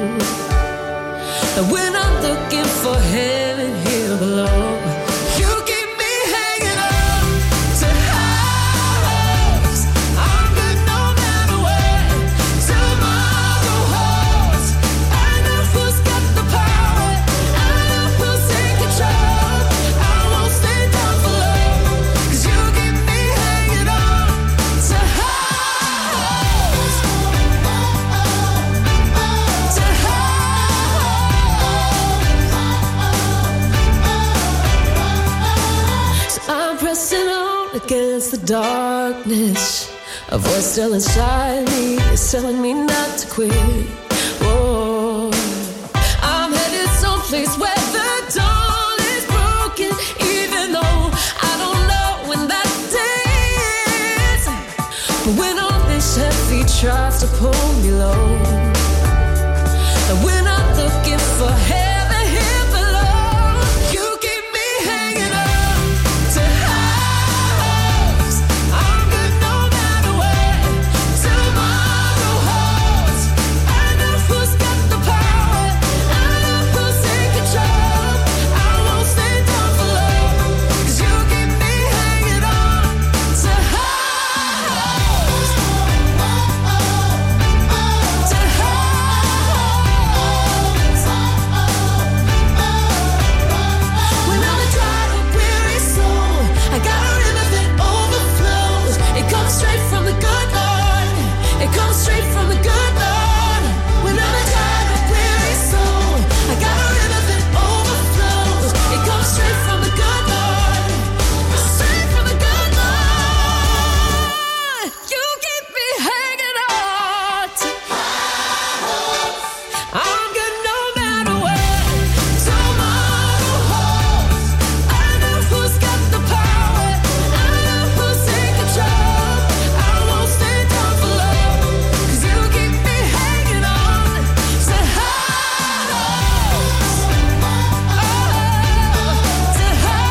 And we're not looking for heaven here below. You keep me hanging on to highs. I'm good no matter what tomorrow holds. I know who's got the power. I know who's in control. I won't stay down for long. 'Cause you keep me hanging on to highs. To highs. So I'm pressing on against the darkness. A voice still inside me is telling me not to quit. Whoa. I'm headed someplace where the dawn is broken, even though I don't know when that day is. But when all this heavy tries to pull me low, and we're not looking for heaven here below, you keep me hanging on to highs. I'm good no matter what tomorrow holds. I know who's got the power. I know who's in control. I won't stay down for long. 'Cause you keep me hanging on to highs. To highs. When I'm a dry and weary soul, I got a river that overflows. It comes straight from the good Lord. It comes straight from the good Lord. When I'm a dry and weary soul, I got a river that overflows. It comes straight from the good Lord. Straight from the good Lord. You keep me hanging on to highs. I'm good no matter what tomorrow holds. I know who's got the power. I know who's in control. I won't stay down for long. 'Cause you keep me hanging on to highs. To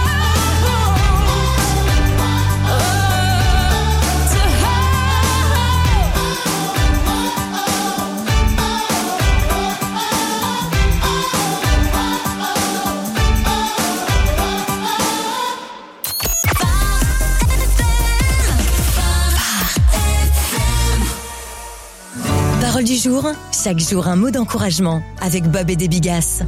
Parole du jour, chaque jour un mot d'encouragement avec Bob et des Bigasses.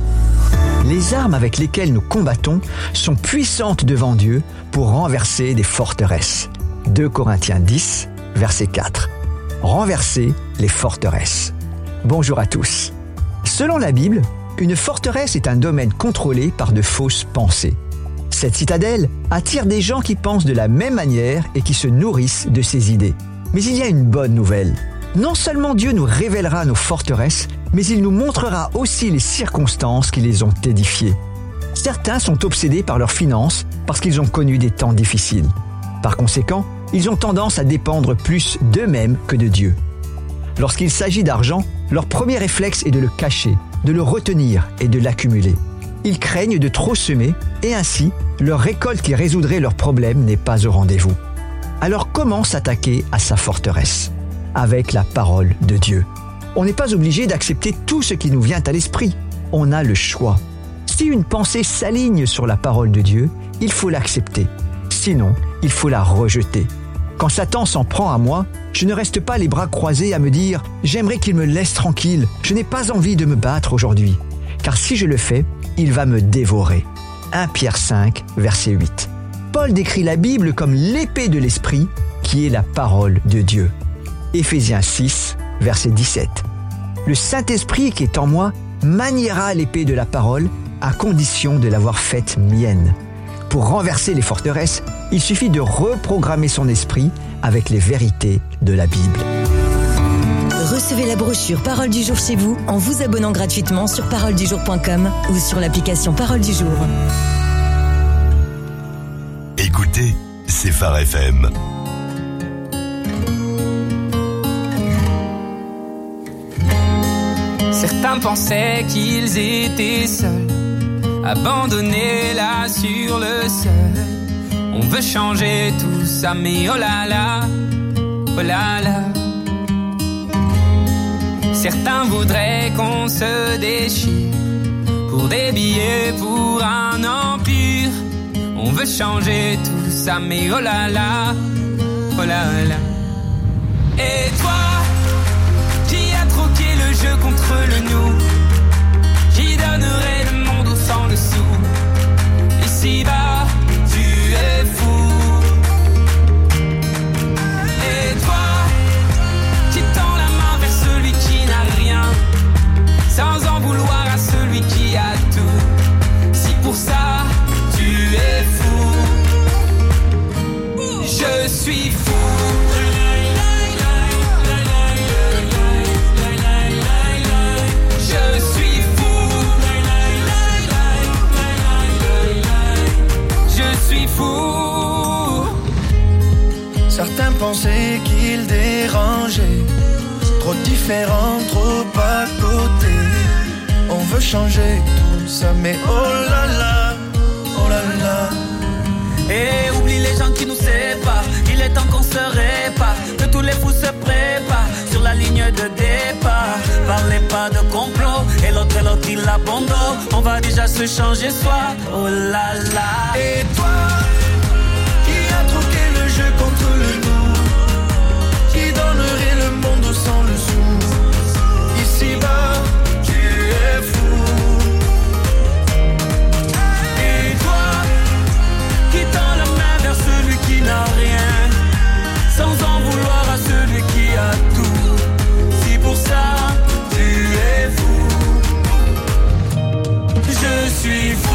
Les armes avec lesquelles nous combattons sont puissantes devant Dieu pour renverser des forteresses. 2 Corinthiens 10, verset 4. Renverser les forteresses. Bonjour à tous. Selon la Bible, une forteresse est un domaine contrôlé par de fausses pensées. Cette citadelle attire des gens qui pensent de la même manière et qui se nourrissent de ces idées. Mais il y a une bonne nouvelle. Non seulement Dieu nous révélera nos forteresses, mais il nous montrera aussi les circonstances qui les ont édifiées. Certains sont obsédés par leurs finances parce qu'ils ont connu des temps difficiles. Par conséquent, ils ont tendance à dépendre plus d'eux-mêmes que de Dieu. Lorsqu'il s'agit d'argent, leur premier réflexe est de le cacher, de le retenir et de l'accumuler. Ils craignent de trop semer et ainsi, leur récolte qui résoudrait leurs problèmes n'est pas au rendez-vous. Alors comment s'attaquer à sa forteresse ? Avec la parole de Dieu. On n'est pas obligé d'accepter tout ce qui nous vient à l'esprit. On a le choix. Si une pensée s'aligne sur la parole de Dieu, il faut l'accepter. Sinon, il faut la rejeter. Quand Satan s'en prend à moi, je ne reste pas les bras croisés à me dire « J'aimerais qu'il me laisse tranquille, je n'ai pas envie de me battre aujourd'hui. » Car si je le fais, il va me dévorer. 1 Pierre 5, verset 8. Paul décrit la Bible comme l'épée de l'esprit, qui est la parole de Dieu. Éphésiens 6, verset 17. Le Saint-Esprit qui est en moi maniera l'épée de la parole à condition de l'avoir faite mienne. Pour renverser les forteresses, il suffit de reprogrammer son esprit avec les vérités de la Bible. Recevez la brochure Parole du jour chez vous en vous abonnant gratuitement sur paroledujour.com ou sur l'application Parole du jour. Écoutez, c'est Phare FM. Certains pensaient qu'ils étaient seuls, abandonnés là sur le sol. On veut changer tout ça, mais oh là là, oh là là. Certains voudraient qu'on se déchire pour des billets, pour un empire. On veut changer tout ça, mais oh là là, oh là là. Et toi, qui a troqué le jeu contre le nous, qui donnerait le monde au sang le sou. Ici-bas, tu es fou. Et toi, qui tend la main vers celui qui n'a rien, sans en vouloir à celui qui a tout. Si pour ça, tu es fou, je suis fou. Certains pensaient qu'ils dérangeaient, trop différents, trop à côté. On veut changer tout ça, mais oh là là, oh là là. Et oublie les gens qui nous séparent, il est temps qu'on se répare, que tous les fous se préparent sur la ligne de départ. Parlez pas de complot, et l'autre il abandonne. On va déjà se changer soi, oh là là. Et toi, qui a troqué le jeu contre le nous, qui donnerait le monde sans le sou. Ici-bas, tu es fou. Et toi, qui tend la main vers celui qui n'a rien, sans en vouloir à celui qui a tout. Si pour ça, tu es fou, je suis fou.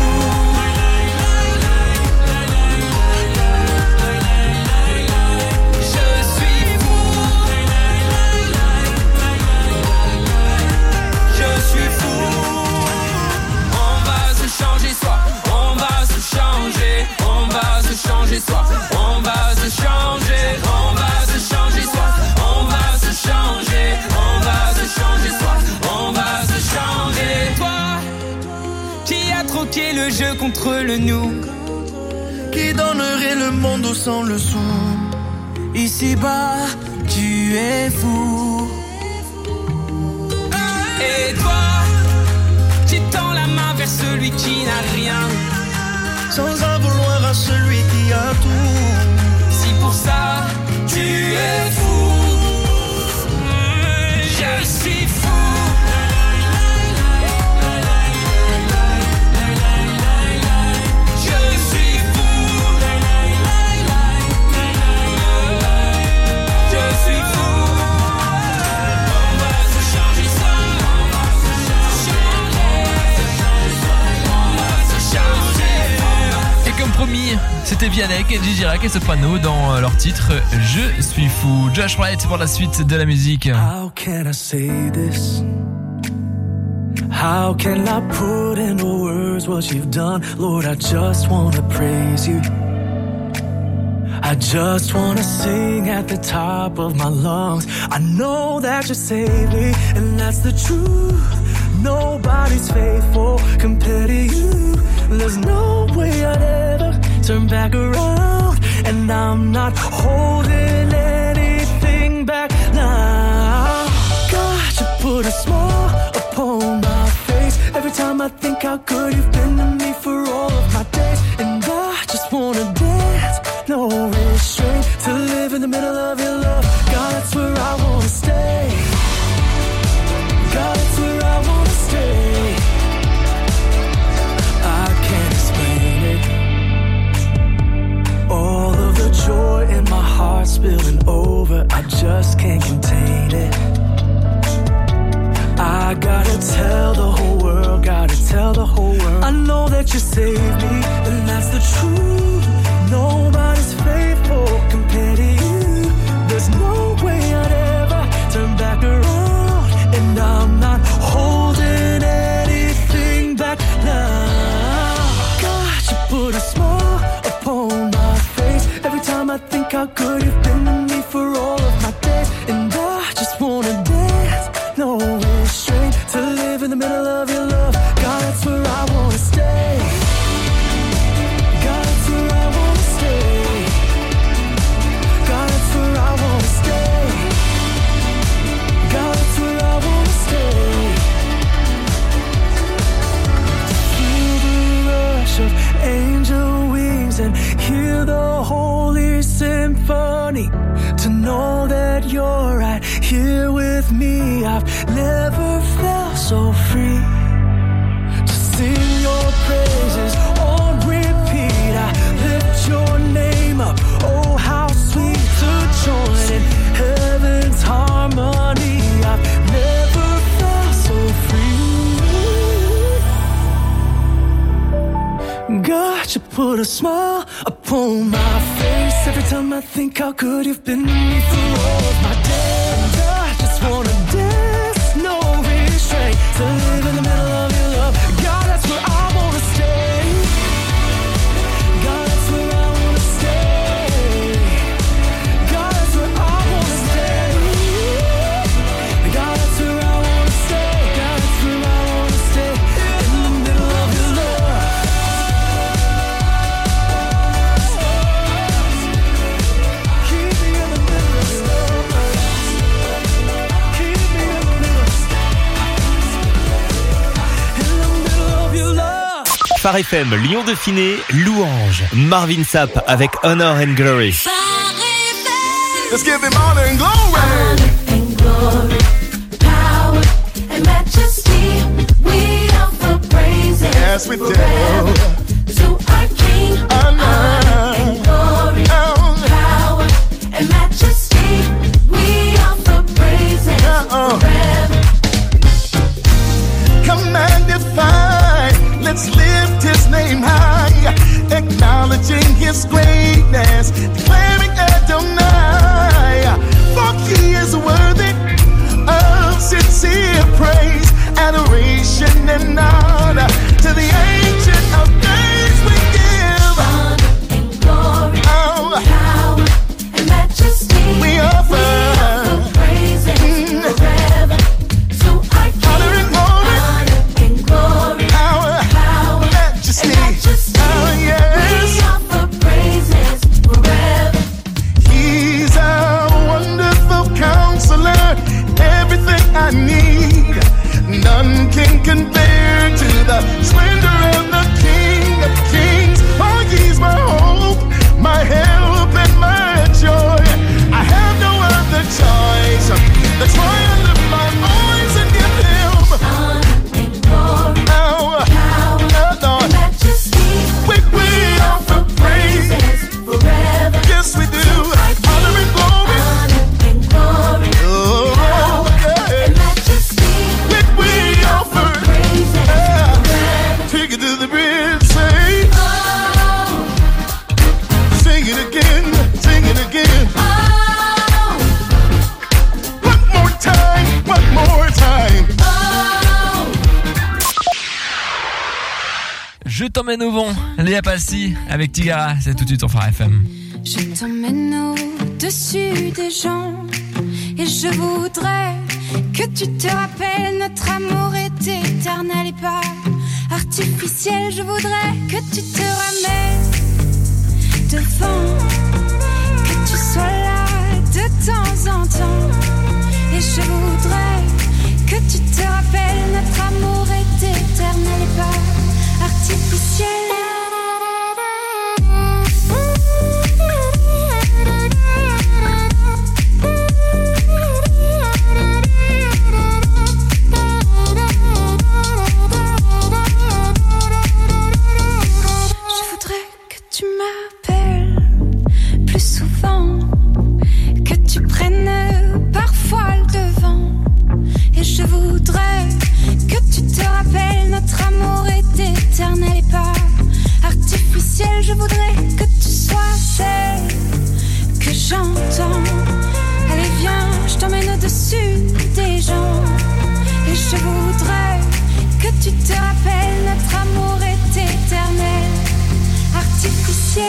Changer soi, on va se changer, on va se changer soi, on va se changer, on va se changer soi, on va se changer. Toi, qui a troqué le jeu contre le nous, qui donnerait le monde sans le sou. Ici-bas, tu es fou. Et toi, qui tend la main vers celui qui n'a rien, sans en vouloir à celui qui a tout. Si pour ça, tu es fou, je suis fou. Je suis fou. Je suis fou. On va se changer ça. On va se changer. Et comme promis, c'était Vianney et Gigi Rack et Soprano dans leur titre Je suis fou. Josh Wright pour la suite de la musique. How can I say this? How can I put into words what you've done? Lord, I just wanna praise you. I just wanna sing at the top of my lungs. I know that you saved me, and that's the truth. Nobody's faithful compared to you. There's no way I'd ever turn back around, and I'm not holding anything back now. God, you put a smile upon my face every time I think how good you've been to me for all of my days, and I just wanna dance, no restraint, to live in the middle of your love. God, that's where I wanna stay. God, that's where I wanna stay. I can't explain it. All of the joy in my heart spilling over, I just can't contain it. I gotta tell the whole world, gotta tell the whole world. I know that you saved me, and that's the truth. Nobody's faithful compared to you. There's no way I'd ever turn back around, and I'm not holding anything back now. God, you put a smile upon my face every time I think how good you've been to me for all of my days, and I just wanna dance, no restraint, to live in the middle of your love. God, that's where I wanna stay. God, that's where I wanna stay. God, put a smile upon my face every time I think how good you've been to me through all of my days. I just wanna dance, no restraint, to live in the middle of your love. God, that's where I wanna stay. God, that's where I wanna stay. God, that's where I wanna stay. God, that's where I wanna stay. God, that's where I wanna stay. In the middle of your love. Keep me in the middle of your love. Keep me in the middle. In the middle of your love. Phare FM, Lyon Dauphiné, Louange, Marvin Sapp avec Honor and Glory. Let's give him honor and glory. Honor and glory, power and majesty. We offer praises. Yes, we do. Forever to our King. Honor and glory, power and majesty. We offer praises. Forever. Come magnify, let's lift his name high, acknowledging his greatness, declaring Adonai, for he is worthy of sincere praise, adoration and honor to the Ancient of Days we give. Honor and glory, power and majesty. We offer praises forever to our King. honor and glory, Honor and glory, power, majesty. Oh, yes. we offer praises forever. He's a wonderful counselor, everything I need. None can compare to the splendor of the King of Kings. Oh, he's my hope, my help, and my joy. I have no other choice. That's why I lift my voice and give him Honor and glory, power, and majesty. we offer praise. Praises forever. Yes, we do. Honor and glory. Honor and glory, Oh, yeah. and majesty. We offer. Praises forever. Take it to the bridge, say. Oh, Sing it again, sing it again. oh, One more time, one more time. oh. Je t'emmène au vent, Léa Passy avec Tigara, c'est tout de suite sur Phare FM. Je t'emmène au-dessus des gens et je voudrais que tu te rappelles, notre amour est éternel et pas artificiel. Je voudrais que tu te ramènes devant, que tu sois là de temps en temps. Et je voudrais que tu te rappelles, notre amour est éternel et pas artificiel. Je voudrais que tu m'appelles plus souvent, que tu prennes parfois le devant. Et je voudrais que tu te rappelles, notre amour est éternel et pas artificiel. Je voudrais que tu sois celle que j'entends. Allez viens, je t'emmène au-dessus des gens. Et je voudrais que tu te rappelles, notre amour est éternel, artificiel.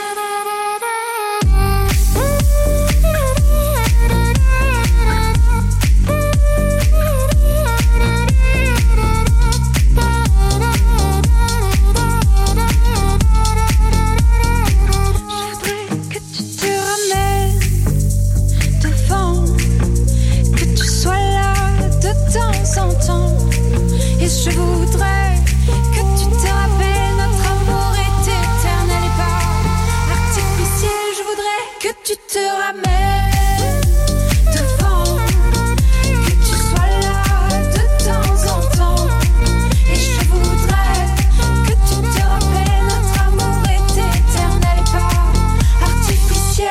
Et je voudrais que tu te rappelles, notre amour est éternel et pas artificiel. Je voudrais que tu te ramènes devant, que tu sois là de temps en temps. Et je voudrais que tu te rappelles, notre amour est éternel et pas artificiel.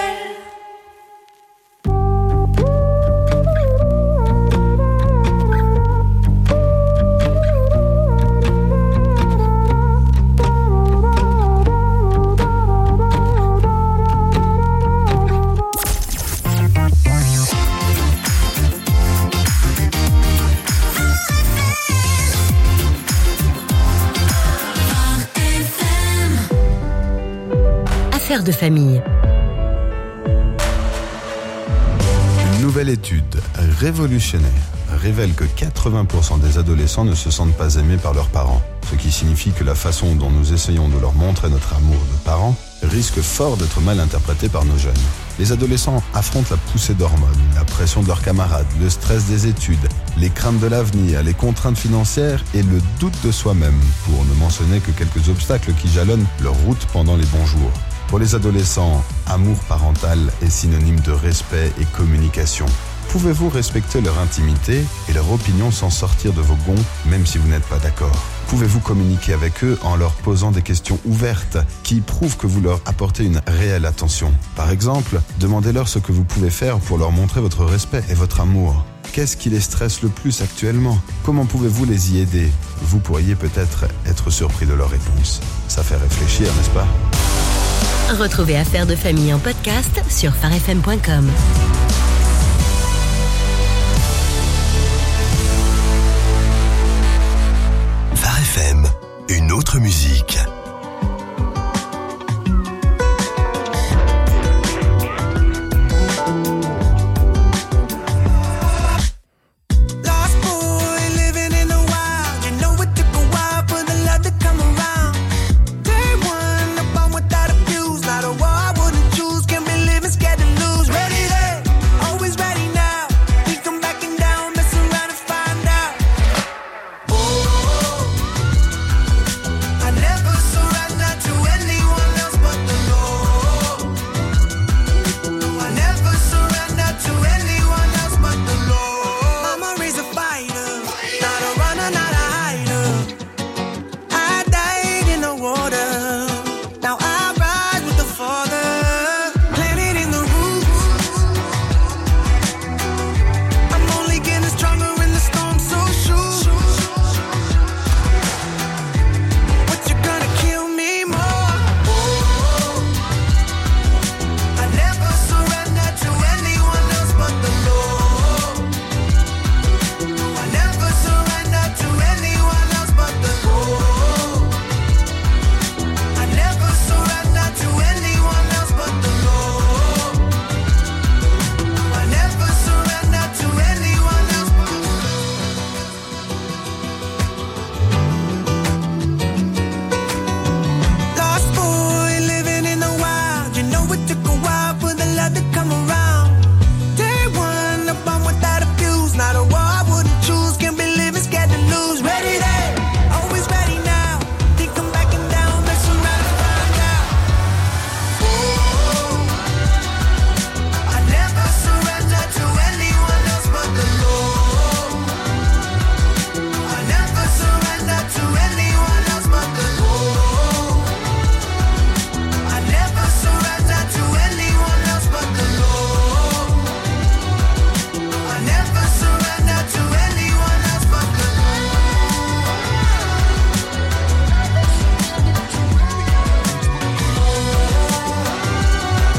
Affaires de famille. Une nouvelle étude révolutionnaire révèle que 80% des adolescents ne se sentent pas aimés par leurs parents, ce qui signifie que la façon dont nous essayons de leur montrer notre amour de parents risque fort d'être mal interprétée par nos jeunes. Les adolescents affrontent la poussée d'hormones, la pression de leurs camarades, le stress des études, les craintes de l'avenir, les contraintes financières et le doute de soi-même, pour ne mentionner que quelques obstacles qui jalonnent leur route pendant les bons jours. Pour les adolescents, amour parental est synonyme de respect et communication. Pouvez-vous respecter leur intimité et leur opinion sans sortir de vos gonds, même si vous n'êtes pas d'accord? Pouvez-vous communiquer avec eux en leur posant des questions ouvertes qui prouvent que vous leur apportez une réelle attention? Par exemple, demandez-leur ce que vous pouvez faire pour leur montrer votre respect et votre amour. Qu'est-ce qui les stresse le plus actuellement? Comment pouvez-vous les y aider? Vous pourriez peut-être être surpris de leurs réponses. Ça fait réfléchir, n'est-ce pas? Retrouvez Affaires de famille en podcast sur farfm.com. Phare FM, une autre musique.